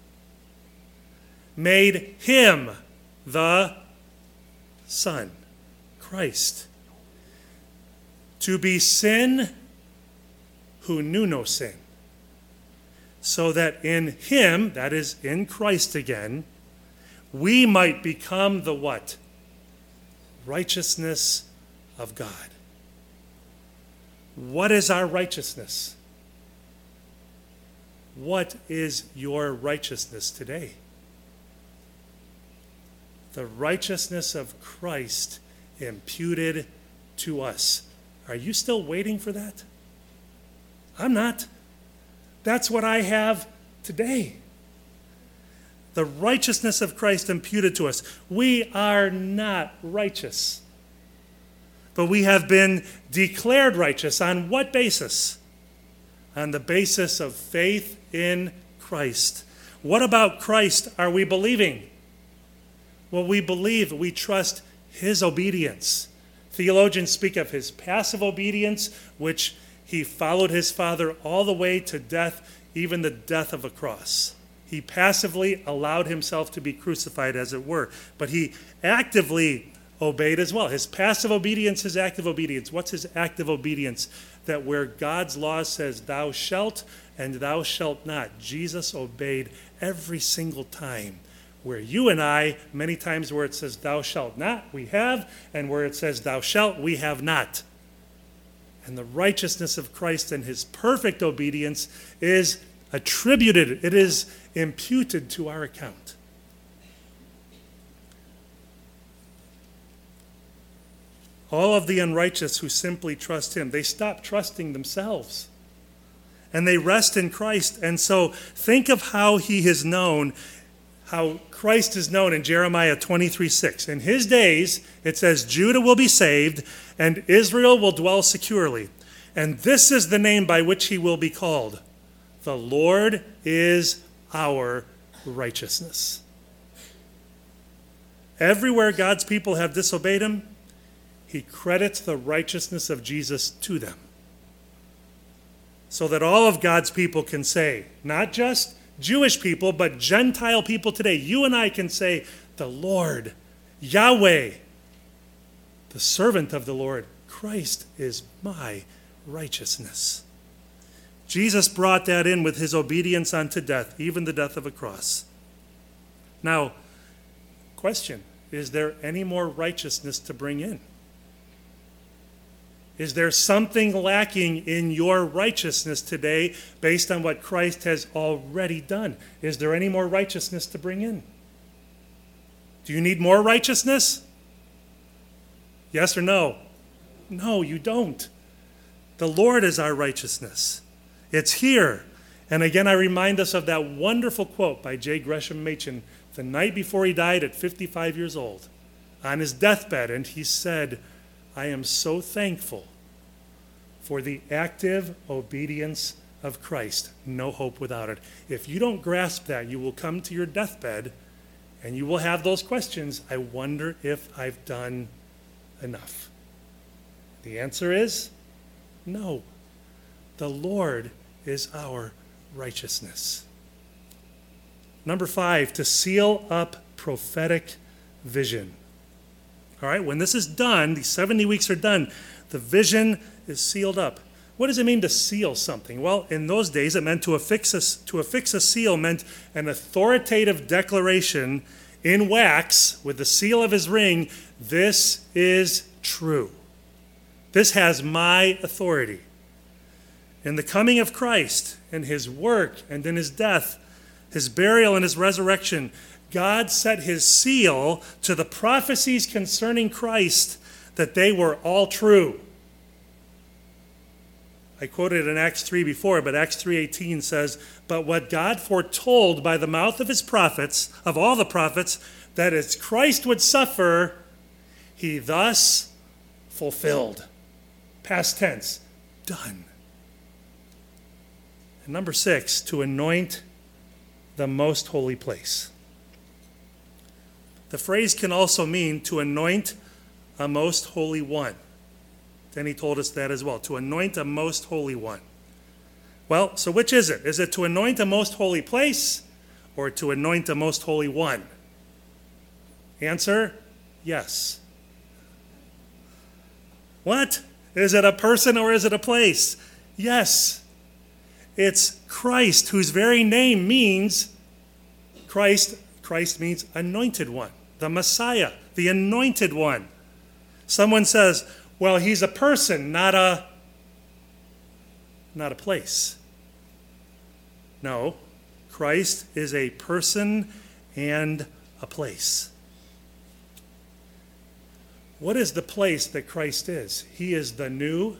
made him the Son, Christ, to be sin who knew no sin, so that in him, that is in Christ again, we might become the what? Righteousness of God. What is our righteousness? What is your righteousness today? The righteousness of Christ imputed to us. Are you still waiting for that? I'm not. That's what I have today. The righteousness of Christ imputed to us. We are not righteous. But we have been declared righteous. On what basis? On the basis of faith in Christ. What about Christ are we believing? Well, we believe, we trust his obedience. Theologians speak of his passive obedience, which he followed his Father all the way to death, even the death of a cross. He passively allowed himself to be crucified, as it were. But he actively obeyed as well. His passive obedience, his active obedience. What's his active obedience? That where God's law says, thou shalt and thou shalt not, Jesus obeyed every single time. Where you and I, many times where it says thou shalt not, we have, and where it says thou shalt, we have not. And the righteousness of Christ and his perfect obedience is attributed, it is imputed to our account. All of the unrighteous who simply trust him, they stop trusting themselves. And they rest in Christ. And so think of how he is known, how Christ is known in Jeremiah twenty-three six. In his days, it says, Judah will be saved, and Israel will dwell securely. And this is the name by which he will be called. The Lord is our righteousness. Everywhere God's people have disobeyed him, he credits the righteousness of Jesus to them. So that all of God's people can say, not just Jewish people, but Gentile people today, you and I can say, the Lord, Yahweh, the servant of the Lord, Christ is my righteousness. Jesus brought that in with his obedience unto death, even the death of a cross. Now, question, is there any more righteousness to bring in? Is there something lacking in your righteousness today based on what Christ has already done? Is there any more righteousness to bring in? Do you need more righteousness? Yes or no? No, you don't. The Lord is our righteousness. It's here. And again, I remind us of that wonderful quote by J. Gresham Machen the night before he died at fifty-five years old on his deathbed. And he said, I am so thankful for the active obedience of Christ. No hope without it. If you don't grasp that, you will come to your deathbed and you will have those questions. I wonder if I've done enough. The answer is no. The Lord is our righteousness. Number five, to seal up prophetic vision. All right, when this is done, these seventy weeks are done, the vision is sealed up. What does it mean to seal something? Well, in those days, it meant to affix a, to affix a seal meant an authoritative declaration in wax with the seal of his ring. This is true. This has my authority. In the coming of Christ, in his work and in his death, his burial and his resurrection, God set his seal to the prophecies concerning Christ that they were all true. I quoted in Acts three before, but Acts three eighteen says, but what God foretold by the mouth of his prophets, of all the prophets, that as Christ would suffer, he thus fulfilled. Past tense, done. And number six, to anoint the most holy place. The phrase can also mean to anoint a most holy one. Then he told us that as well, to anoint a most holy one. Well, so which is it? Is it to anoint a most holy place or to anoint a most holy one? Answer, yes. What? Is it a person or is it a place? Yes. It's Christ, whose very name means Christ. Christ means anointed one, the Messiah, the anointed one. Someone says, well, he's a person, not a, not a place. No, Christ is a person and a place. What is the place that Christ is? He is the new.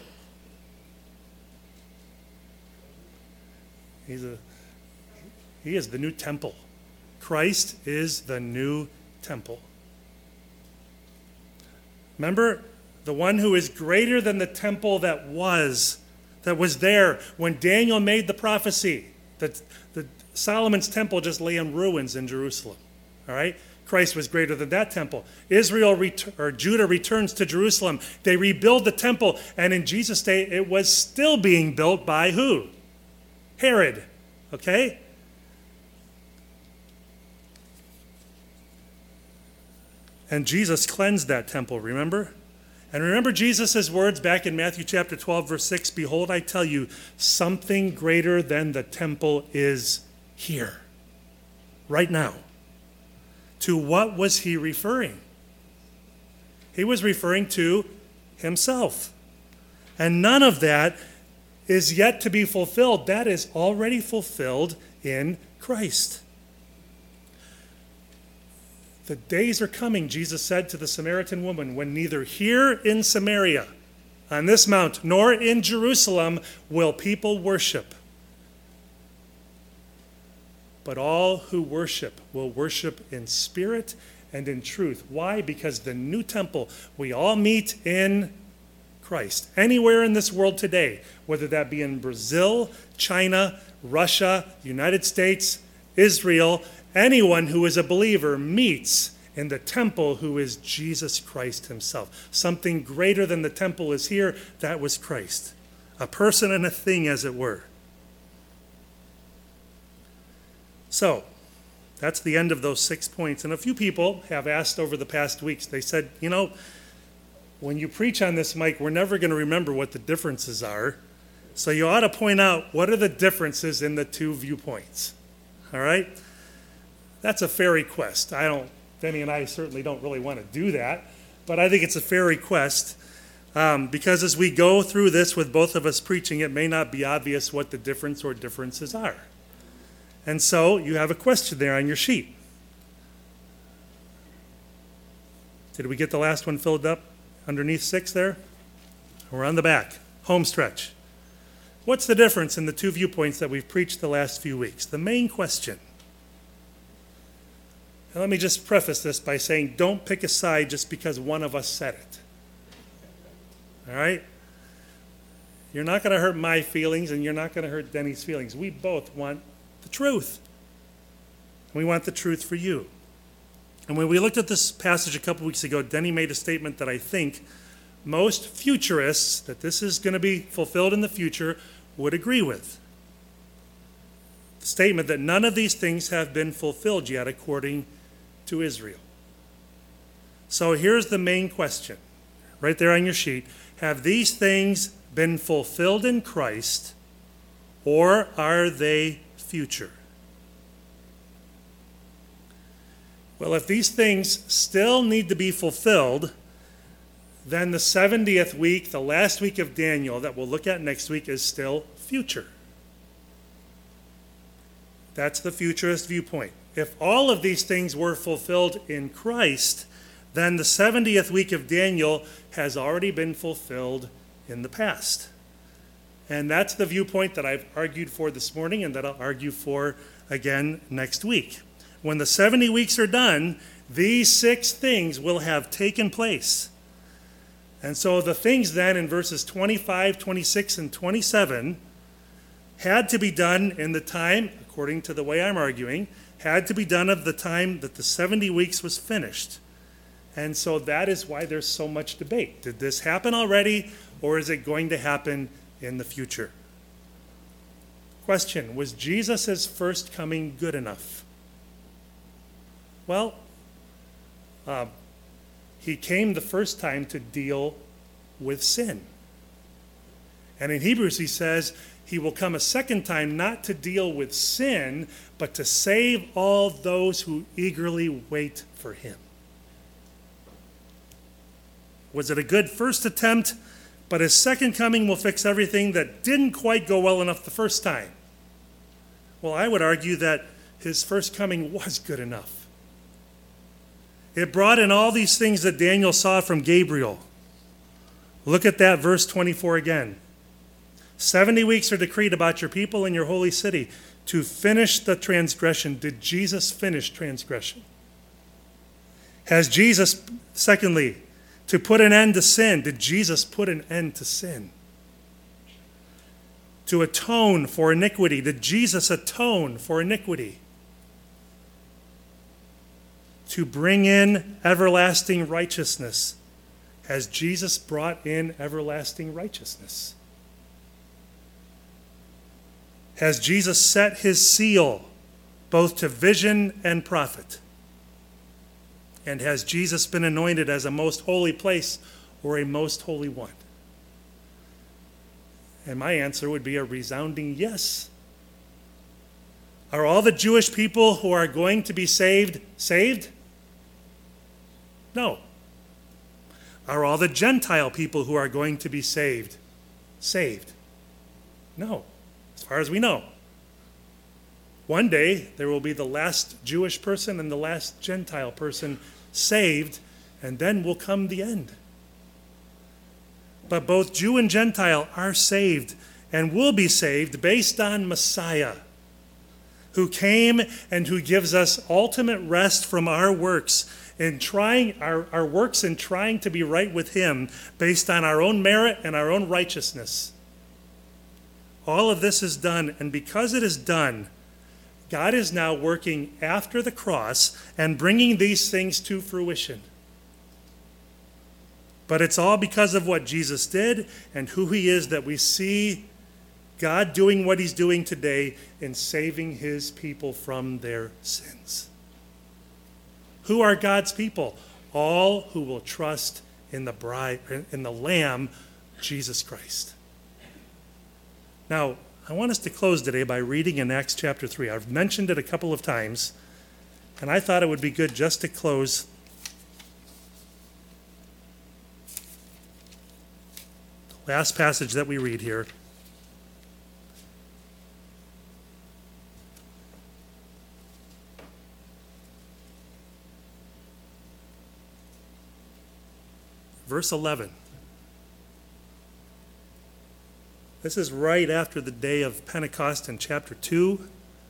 He's a, he is the new temple. Christ is the new temple. Remember, the one who is greater than the temple that was, that was there when Daniel made the prophecy that the Solomon's temple just lay in ruins in Jerusalem. All right? Christ was greater than that temple. Israel ret- or Judah returns to Jerusalem. They rebuild the temple, and in Jesus' day, it was still being built by who? Herod. Okay? And Jesus cleansed that temple, remember? And remember Jesus' words back in Matthew chapter twelve, verse six, behold, I tell you, something greater than the temple is here, right now. To what was he referring? He was referring to himself. And none of that is yet to be fulfilled. That is already fulfilled in Christ. The days are coming, Jesus said to the Samaritan woman, when neither here in Samaria, on this mount, nor in Jerusalem will people worship. But all who worship will worship in spirit and in truth. Why? Because the new temple, we all meet in Christ. Anywhere in this world today, whether that be in Brazil, China, Russia, United States, Israel, anyone who is a believer meets in the temple who is Jesus Christ himself. Something greater than the temple is here. That was Christ. A person and a thing, as it were. So, that's the end of those six points. And a few people have asked over the past weeks, they said, you know, when you preach on this, Mike, we're never going to remember what the differences are. So you ought to point out what are the differences in the two viewpoints. All right? That's a fair request. I don't, Denny and I certainly don't really want to do that, but I think it's a fair request um, because as we go through this with both of us preaching, it may not be obvious what the difference or differences are. And so you have a question there on your sheet. Did we get the last one filled up underneath six there? We're on the back, home stretch. What's the difference in the two viewpoints that we've preached the last few weeks? The main question. And let me just preface this by saying don't pick a side just because one of us said it. All right? You're not going to hurt my feelings and you're not going to hurt Denny's feelings. We both want the truth. We want the truth for you. And when we looked at this passage a couple weeks ago, Denny made a statement that I think most futurists, that this is going to be fulfilled in the future, would agree with. The statement that none of these things have been fulfilled yet according to Israel. So here's the main question, right there on your sheet. Have these things been fulfilled in Christ, or are they future? Well, if these things still need to be fulfilled, then the seventieth week, the last week of Daniel that we'll look at next week, is still future. That's the futurist viewpoint. If all of these things were fulfilled in Christ, then the seventieth week of Daniel has already been fulfilled in the past. And that's the viewpoint that I've argued for this morning and that I'll argue for again next week. When the seventy weeks are done, these six things will have taken place. And so the things then in verses twenty-five, twenty-six, and twenty-seven had to be done in the time, according to the way I'm arguing, had to be done of the time that the seventy weeks was finished. And so that is why there's so much debate. Did this happen already, or is it going to happen in the future? Question, was Jesus' first coming good enough? Well, uh, he came the first time to deal with sin. And in Hebrews he says he will come a second time not to deal with sin, but to save all those who eagerly wait for him. Was it a good first attempt, but his second coming will fix everything that didn't quite go well enough the first time? Well, I would argue that his first coming was good enough. It brought in all these things that Daniel saw from Gabriel. Look at that verse twenty-four again. Seventy weeks are decreed about your people and your holy city to finish the transgression. Did Jesus finish transgression? Has Jesus, secondly, to put an end to sin? Did Jesus put an end to sin? To atone for iniquity. Did Jesus atone for iniquity? To bring in everlasting righteousness. Has Jesus brought in everlasting righteousness? Has Jesus set his seal both to vision and prophet? And has Jesus been anointed as a most holy place or a most holy one? And my answer would be a resounding yes. Are all the Jewish people who are going to be saved, saved? No. Are all the Gentile people who are going to be saved, saved? No, as far as we know. One day, there will be the last Jewish person and the last Gentile person saved, and then will come the end. But both Jew and Gentile are saved and will be saved based on Messiah, who came and who gives us ultimate rest from our works in trying our, our works in trying to be right with him based on our own merit and our own righteousness. All of this is done, and because it is done, God is now working after the cross and bringing these things to fruition. But it's all because of what Jesus did and who he is that we see God doing what he's doing today in saving his people from their sins. Who are God's people? All who will trust in the bride, in the Lamb, Jesus Christ. Now, I want us to close today by reading in Acts chapter three. I've mentioned it a couple of times, and I thought it would be good just to close the last passage that we read here. Verse eleven. This is right after the day of Pentecost in chapter two.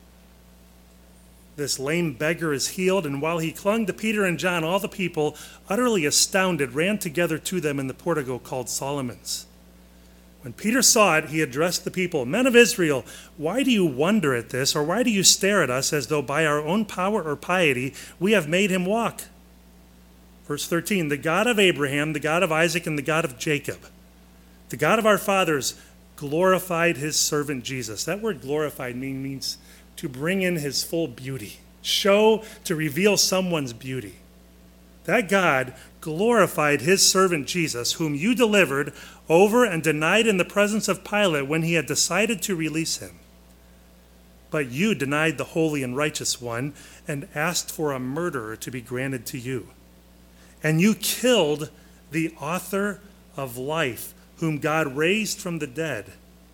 This lame beggar is healed, and while he clung to Peter and John, all the people, utterly astounded, ran together to them in the portico called Solomon's. When Peter saw it, he addressed the people, "Men of Israel, why do you wonder at this, or why do you stare at us as though by our own power or piety we have made him walk?" Verse thirteen, "The God of Abraham, the God of Isaac, and the God of Jacob, the God of our fathers, glorified his servant Jesus." That word glorified mean, means to bring in his full beauty, show, to reveal someone's beauty. That God glorified his servant Jesus, whom you delivered over and denied in the presence of Pilate when he had decided to release him. But you denied the holy and righteous one and asked for a murderer to be granted to you. And you killed the author of life, whom God raised from the dead.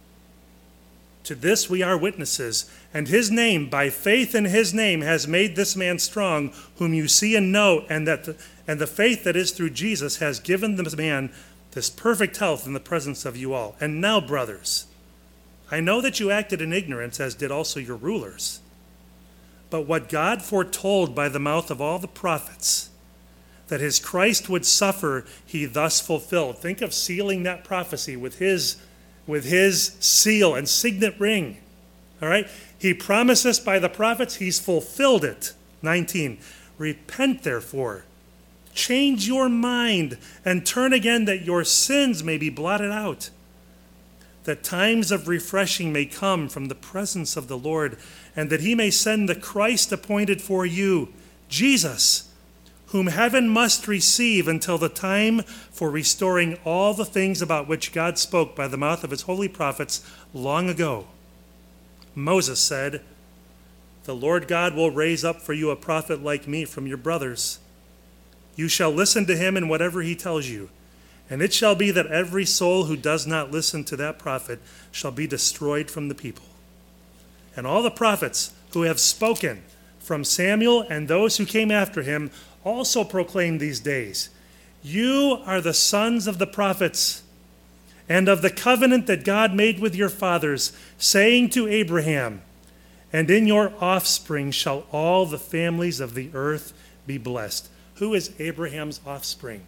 To this we are witnesses, and his name, by faith in his name, has made this man strong, whom you see and know, and that the, and the faith that is through Jesus has given this man this perfect health in the presence of you all. And now, brothers, I know that you acted in ignorance, as did also your rulers. But what God foretold by the mouth of all the prophets, that his Christ would suffer, he thus fulfilled. Think of sealing that prophecy with his, with his seal and signet ring. All right? He promised us by the prophets, he's fulfilled it. nineteen, repent therefore, change your mind, and turn again that your sins may be blotted out, that times of refreshing may come from the presence of the Lord, and that he may send the Christ appointed for you, Jesus, whom heaven must receive until the time for restoring all the things about which God spoke by the mouth of his holy prophets long ago. Moses said, "The Lord God will raise up for you a prophet like me from your brothers. You shall listen to him in whatever he tells you. And it shall be that every soul who does not listen to that prophet shall be destroyed from the people." And all the prophets who have spoken, from Samuel and those who came after him, also proclaim these days, "You are the sons of the prophets, and of the covenant that God made with your fathers, saying to Abraham, 'And in your offspring shall all the families of the earth be blessed.'" Who is Abraham's offspring?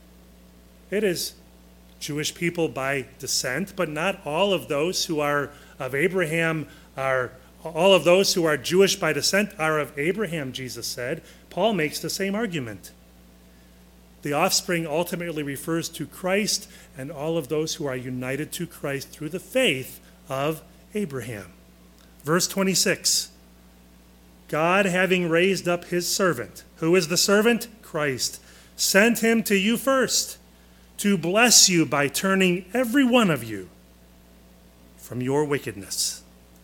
It is Jewish people by descent, but not all of those who are of Abraham are, all of those who are Jewish by descent are of Abraham, Jesus said. Paul makes the same argument. The offspring ultimately refers to Christ and all of those who are united to Christ through the faith of Abraham. Verse twenty-six, God, having raised up his servant, who is the servant? Christ, sent him to you first, to bless you by turning every one of you from your wickedness.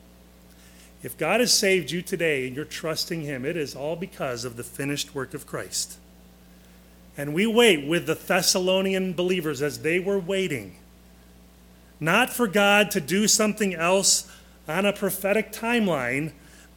If God has saved you today and you're trusting him, it is all because of the finished work of Christ. And we wait with the Thessalonian believers as they were waiting, not for God to do something else on a prophetic timeline,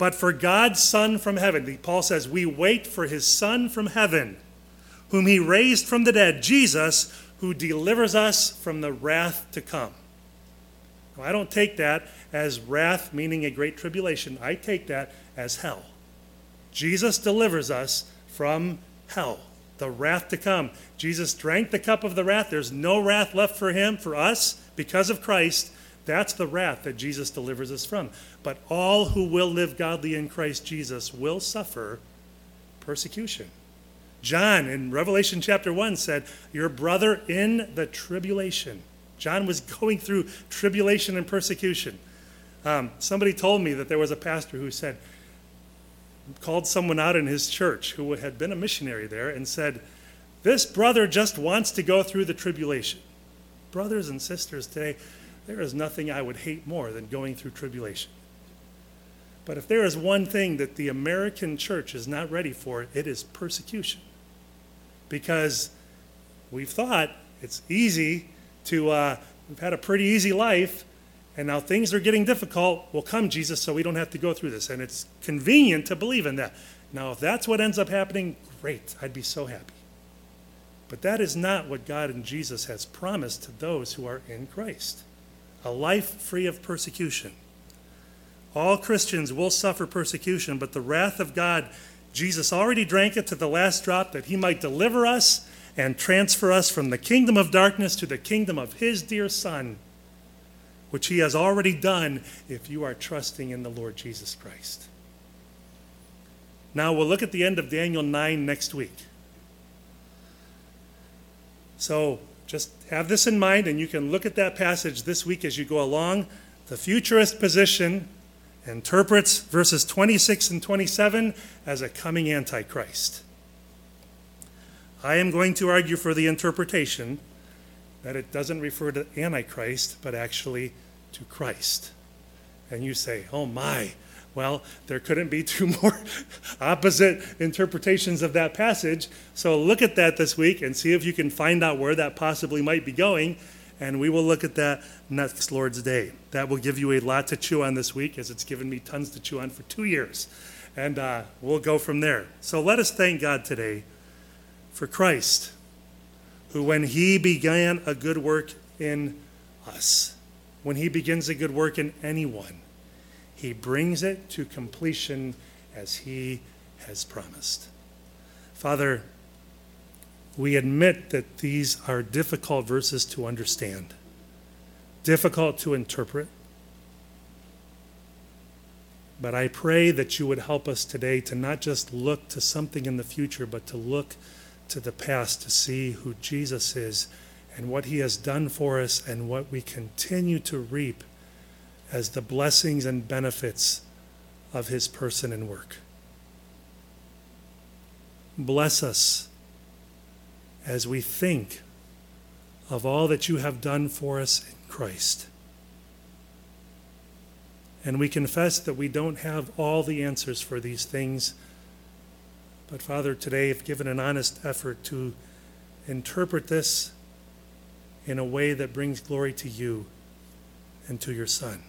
But for God's Son from heaven, Paul says, we wait for his Son from heaven, whom he raised from the dead, Jesus, who delivers us from the wrath to come. Now, I don't take that as wrath, meaning a great tribulation. I take that as hell. Jesus delivers us from hell, the wrath to come. Jesus drank the cup of the wrath. There's no wrath left for him, for us, because of Christ. That's the wrath that Jesus delivers us from. But all who will live godly in Christ Jesus will suffer persecution. John in Revelation chapter one said, your brother in the tribulation. John was going through tribulation and persecution. Um, somebody told me that there was a pastor who said, called someone out in his church who had been a missionary there and said, this brother just wants to go through the tribulation. Brothers and sisters today, there is nothing I would hate more than going through tribulation. But if there is one thing that the American church is not ready for, it is persecution. Because we've thought it's easy to, uh, we've had a pretty easy life, and now things are getting difficult. Well, come, Jesus, so we don't have to go through this. And it's convenient to believe in that. Now, if that's what ends up happening, great. I'd be so happy. But that is not what God and Jesus has promised to those who are in Christ. A life free of persecution. All Christians will suffer persecution, but the wrath of God, Jesus already drank it to the last drop that he might deliver us and transfer us from the kingdom of darkness to the kingdom of his dear Son, which he has already done if you are trusting in the Lord Jesus Christ. Now we'll look at the end of Daniel nine next week. So just have this in mind, and you can look at that passage this week as you go along. The futurist position interprets verses twenty-six and twenty-seven as a coming Antichrist. I am going to argue for the interpretation that it doesn't refer to Antichrist, but actually to Christ. And you say, oh my, well, there couldn't be two more opposite interpretations of that passage. So look at that this week and see if you can find out where that possibly might be going. And we will look at that next Lord's Day. That will give you a lot to chew on this week, as it's given me tons to chew on for two years. And uh, we'll go from there. So let us thank God today for Christ, who when he began a good work in us, when he begins a good work in anyone, he brings it to completion as he has promised. Father, we admit that these are difficult verses to understand, difficult to interpret. But I pray that you would help us today to not just look to something in the future, but to look to the past to see who Jesus is and what he has done for us and what we continue to reap as the blessings and benefits of his person and work. Bless us as we think of all that you have done for us in Christ. And we confess that we don't have all the answers for these things. But Father, today have given an honest effort to interpret this in a way that brings glory to you and to your Son.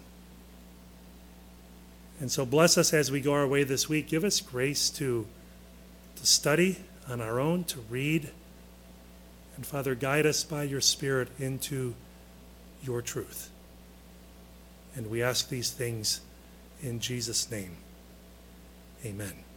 And so bless us as we go our way this week. Give us grace to, to study on our own, to read. And Father, guide us by your Spirit into your truth. And we ask these things in Jesus' name. Amen.